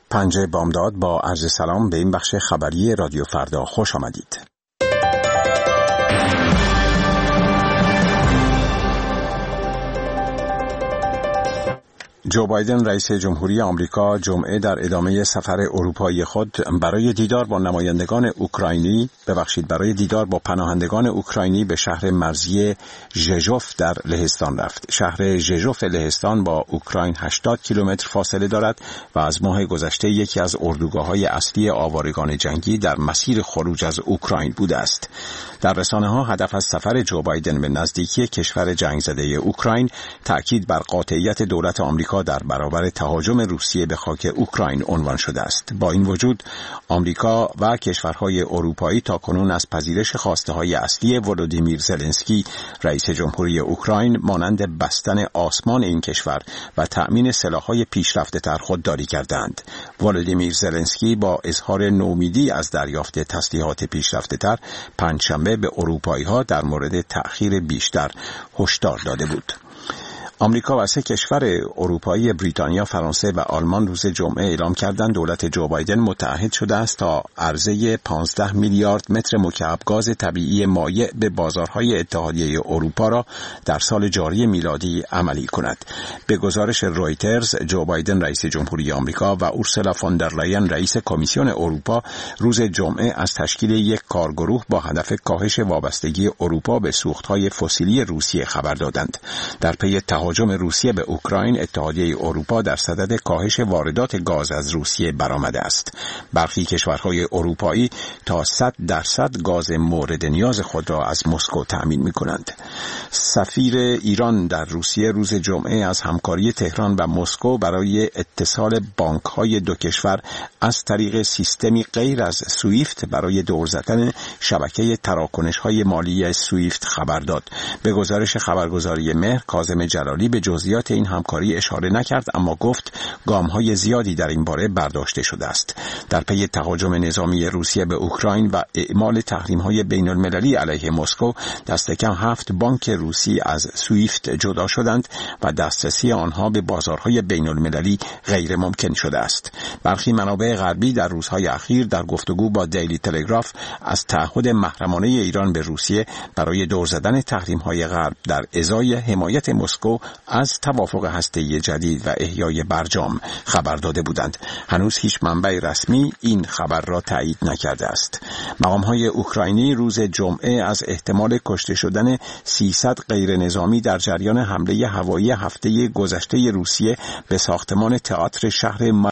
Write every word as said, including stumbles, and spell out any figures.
پنجه بامداد با عرض سلام به این بخش خبری رادیو فردا خوش آمدید. جو بایدن رئیس جمهوری آمریکا جمعه در ادامه سفر اروپایی خود برای دیدار با نمایندگان اوکراینی ببخشید برای دیدار با پناهندگان اوکراینی به شهر مرزی ژژوف در لهستان رفت. شهر ژژوف لهستان با اوکراین هشتاد کیلومتر فاصله دارد و از ماه گذشته یکی از اردوگاه‌های اصلی آوارگان جنگی در مسیر خروج از اوکراین بوده است. در رسانه‌ها هدف از سفر جو بایدن به نزدیکی کشور جنگ زده اوکراین تأکید بر قاطعیت دولت آمریکا در برابر تهاجم روسیه به خاک اوکراین عنوان شده است. با این وجود آمریکا و کشورهای اروپایی تاکنون از پذیرش خواسته‌های اصلی ولودیمیر زلنسکی رئیس جمهوری اوکراین مانند بستن آسمان این کشور و تأمین سلاح‌های پیشرفته‌تر خودداری کردند. ولودیمیر زلنسکی با اظهار نومیدی از دریافت تسلیحات پیشرفته‌تر پنجشنبه به اروپایی‌ها در مورد تأخیر بیشتر هشدار داده بود. آمریکا و سه کشور اروپایی بریتانیا، فرانسه و آلمان روز جمعه اعلام کردند دولت جو بایدن متعهد شده است تا عرضه پانزده میلیارد متر مکعب گاز طبیعی مایع به بازارهای اتحادیه اروپا را در سال جاری میلادی عملی کند. به گزارش رویترز، جو بایدن رئیس جمهوری آمریکا و اورسولا فون در لاین رئیس کمیسیون اروپا روز جمعه از تشکیل یک کارگروه با هدف کاهش وابستگی اروپا به سوختهای فسیلی روسیه خبر دادند. در پی تهاجم روسیه به اوکراین، اتحادیه اروپا در صدد کاهش واردات گاز از روسیه برآمده است. برخی کشورهای اروپایی تا صد درصد گاز مورد نیاز خود را از مسکو تأمین می‌کنند. سفیر ایران در روسیه روز جمعه از همکاری تهران و مسکو برای اتصال بانک‌های دو کشور از طریق سیستمی غیر از سویفت برای دور زدن شبکه تراکنش‌های مالی سویفت خبر داد. به گزارش خبرگزاری مهر، کاظم جلالی به جزئیات این همکاری اشاره نکرد، اما گفت گام‌های زیادی در این باره برداشته شده است. در پی تهاجم نظامی روسیه به اوکراین و اعمال تحریم‌های بین‌المللی علیه مسکو، دست کم هفت بانک روسی از سویفت جدا شدند و دسترسی آنها به بازارهای بین‌المللی غیر ممکن شده است. برخی منابع غربی در روزهای اخیر در گفتگو با دیلی تلگراف از تعهد محرمانه ایران به روسیه برای دور زدن تحریم‌های غرب در ازای حمایت مسکو از توافق هسته‌ای جدید و احیای برجام خبر داده بودند. هنوز هیچ منبع رسمی این خبر را تایید نکرده است. مقام‌های اوکراینی روز جمعه از احتمال کشته شدن سیصد غیر نظامی در جریان حمله هوایی هفته گذشته روسیه به ساختمان تئاتر شهر